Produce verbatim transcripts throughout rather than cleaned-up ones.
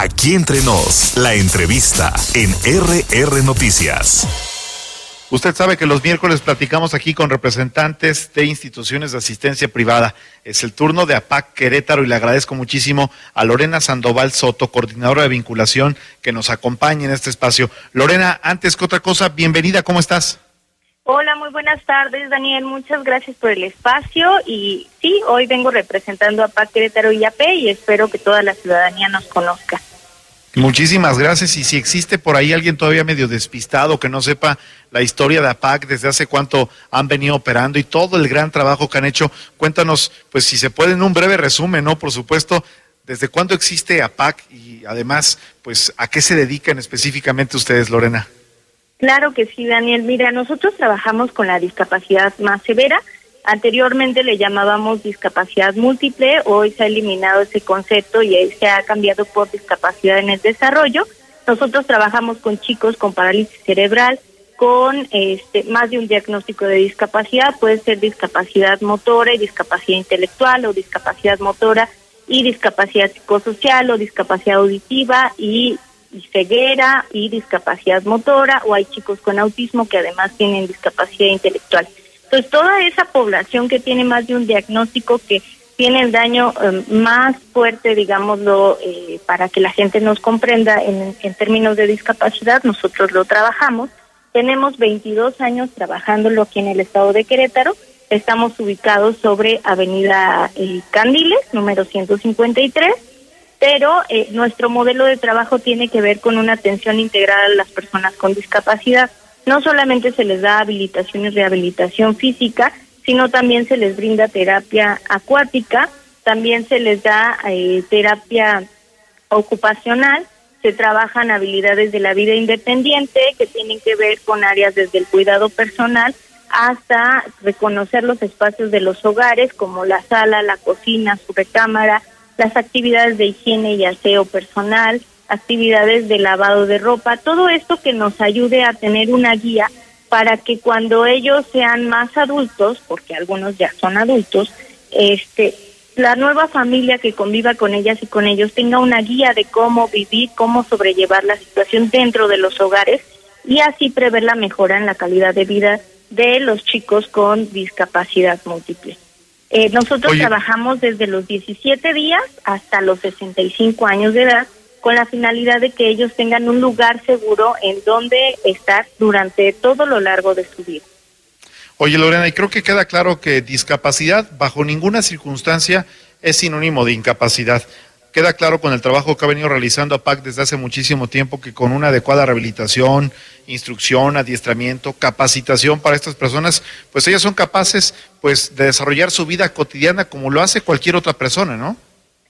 Aquí entre nos, la entrevista en R R Noticias. Usted sabe que los miércoles platicamos aquí con representantes de instituciones de asistencia privada. Es el turno de A P A C Querétaro y le agradezco muchísimo a Lorena Sandoval Soto, coordinadora de vinculación, que nos acompaña en este espacio. Lorena, antes que otra cosa, bienvenida, ¿cómo estás? Hola, muy buenas tardes, Daniel. Muchas gracias por el espacio. Y sí, hoy vengo representando a A P A C Querétaro y A P y espero que toda la ciudadanía nos conozca. Muchísimas gracias. Y si existe por ahí alguien todavía medio despistado que no sepa la historia de A P A C, desde hace cuánto han venido operando y todo el gran trabajo que han hecho, cuéntanos, pues si se puede en un breve resumen, ¿no? Por supuesto, ¿desde cuándo existe A P A C y además, pues, a qué se dedican específicamente ustedes, Lorena? Claro que sí, Daniel. Mira, nosotros trabajamos con la discapacidad más severa. Anteriormente le llamábamos discapacidad múltiple, hoy se ha eliminado ese concepto y se ha cambiado por discapacidad en el desarrollo. Nosotros trabajamos con chicos con parálisis cerebral, con este más de un diagnóstico de discapacidad, puede ser discapacidad motora y discapacidad intelectual, o discapacidad motora y discapacidad psicosocial, o discapacidad auditiva y, y ceguera y discapacidad motora, o hay chicos con autismo que además tienen discapacidad intelectual. Entonces, toda esa población que tiene más de un diagnóstico, que tiene el daño eh, más fuerte, digámoslo, eh, para que la gente nos comprenda en, en términos de discapacidad, nosotros lo trabajamos. Tenemos veintidós años trabajándolo aquí en el estado de Querétaro. Estamos ubicados sobre Avenida eh, Candiles, número ciento cincuenta y tres, pero eh, nuestro modelo de trabajo tiene que ver con una atención integral a las personas con discapacidad. No solamente se les da habilitación y rehabilitación física, sino también se les brinda terapia acuática, también se les da eh, terapia ocupacional, se trabajan habilidades de la vida independiente que tienen que ver con áreas desde el cuidado personal hasta reconocer los espacios de los hogares como la sala, la cocina, su recámara, las actividades de higiene y aseo personal, actividades de lavado de ropa, todo esto que nos ayude a tener una guía para que cuando ellos sean más adultos, porque algunos ya son adultos, este, la nueva familia que conviva con ellas y con ellos tenga una guía de cómo vivir, cómo sobrellevar la situación dentro de los hogares y así prever la mejora en la calidad de vida de los chicos con discapacidad múltiple. Eh, nosotros Oye. trabajamos desde los diecisiete días hasta los sesenta y cinco años de edad, con la finalidad de que ellos tengan un lugar seguro en donde estar durante todo lo largo de su vida. Oye, Lorena, y creo que queda claro que discapacidad bajo ninguna circunstancia es sinónimo de incapacidad. Queda claro con el trabajo que ha venido realizando A P A C desde hace muchísimo tiempo que con una adecuada rehabilitación, instrucción, adiestramiento, capacitación para estas personas, pues ellas son capaces pues de desarrollar su vida cotidiana como lo hace cualquier otra persona, ¿no?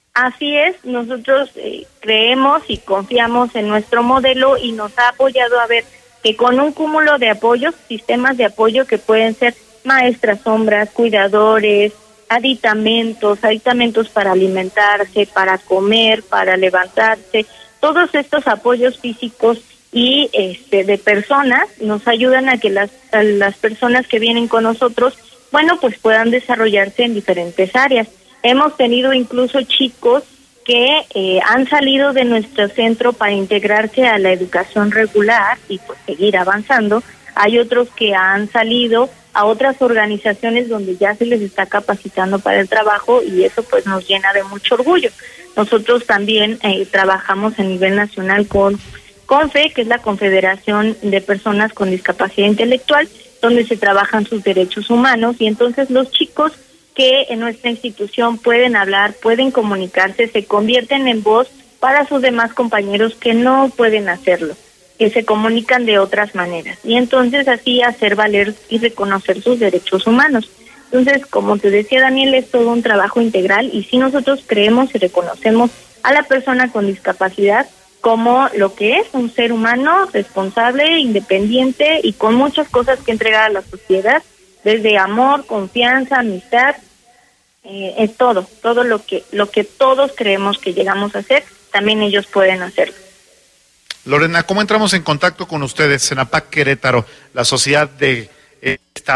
Así es, nosotros eh, creemos y confiamos en nuestro modelo y nos ha apoyado a ver que con un cúmulo de apoyos, sistemas de apoyo que pueden ser maestras sombras, cuidadores, aditamentos, aditamentos para alimentarse, para comer, para levantarse, todos estos apoyos físicos y este de personas nos ayudan a que las, a las personas que vienen con nosotros, bueno, pues puedan desarrollarse en diferentes áreas. Hemos tenido incluso chicos que eh, han salido de nuestro centro para integrarse a la educación regular y pues seguir avanzando. Hay otros que han salido a otras organizaciones donde ya se les está capacitando para el trabajo y eso pues nos llena de mucho orgullo. Nosotros también eh, trabajamos a nivel nacional con CONFE, que es la Confederación de Personas con Discapacidad Intelectual, donde se trabajan sus derechos humanos y entonces los chicos que en nuestra institución pueden hablar, pueden comunicarse, se convierten en voz para sus demás compañeros que no pueden hacerlo, que se comunican de otras maneras. Y entonces así hacer valer y reconocer sus derechos humanos. Entonces, como te decía Daniel, es todo un trabajo integral y si nosotros creemos y reconocemos a la persona con discapacidad como lo que es, un ser humano responsable, independiente y con muchas cosas que entregar a la sociedad, desde amor, confianza, amistad, eh, es todo, todo lo que lo que todos creemos que llegamos a hacer, también ellos pueden hacerlo. Lorena, ¿cómo entramos en contacto con ustedes en A P A C Querétaro, la sociedad de eh, Estado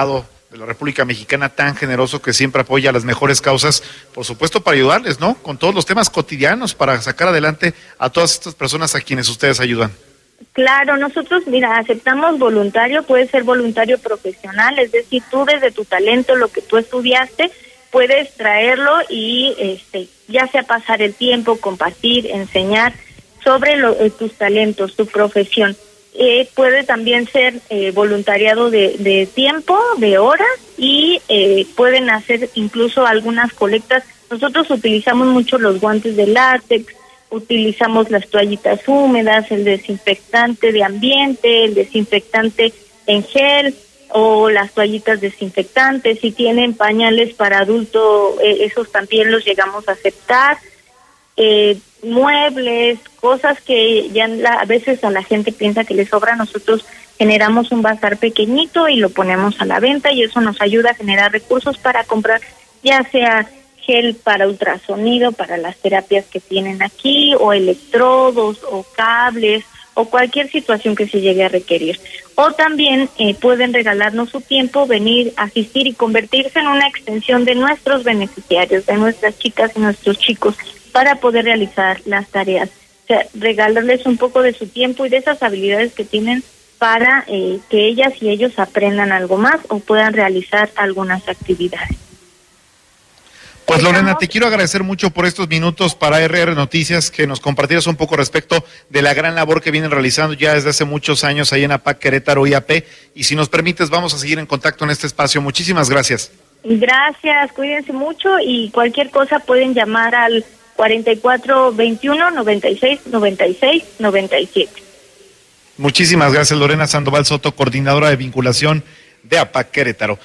de la República Mexicana, tan generoso, que siempre apoya las mejores causas, por supuesto para ayudarles, ¿no? Con todos los temas cotidianos para sacar adelante a todas estas personas a quienes ustedes ayudan. Claro, nosotros, mira, aceptamos voluntario, puede ser voluntario profesional, es decir, tú desde tu talento, lo que tú estudiaste, puedes traerlo y este ya sea pasar el tiempo, compartir, enseñar sobre lo, eh, tus talentos, tu profesión. Eh, puede también ser eh, voluntariado de, de tiempo, de horas, y eh, pueden hacer incluso algunas colectas. Nosotros utilizamos mucho los guantes de látex, utilizamos las toallitas húmedas, el desinfectante de ambiente, el desinfectante en gel, o las toallitas desinfectantes. Si tienen pañales para adulto, eh, esos también los llegamos a aceptar. Eh, muebles, cosas que ya la, a veces a la gente piensa que le sobra, nosotros generamos un bazar pequeñito y lo ponemos a la venta, y eso nos ayuda a generar recursos para comprar ya sea gel para ultrasonido, para las terapias que tienen aquí, o electrodos, o cables, o cualquier situación que se llegue a requerir. O también eh, pueden regalarnos su tiempo, venir, asistir y convertirse en una extensión de nuestros beneficiarios, de nuestras chicas y nuestros chicos, para poder realizar las tareas. O sea, regalarles un poco de su tiempo y de esas habilidades que tienen para eh, que ellas y ellos aprendan algo más o puedan realizar algunas actividades. Pues Lorena, te quiero agradecer mucho por estos minutos para R R Noticias, que nos compartieras un poco respecto de la gran labor que vienen realizando ya desde hace muchos años ahí en APAC Querétaro I A P, y si nos permites vamos a seguir en contacto en este espacio. Muchísimas gracias. Gracias, cuídense mucho, y cualquier cosa pueden llamar al cuarenta y cuatro veintiuno noventa y seis noventa y seis noventa y siete. Muchísimas gracias, Lorena Sandoval Soto, coordinadora de vinculación de APAC Querétaro.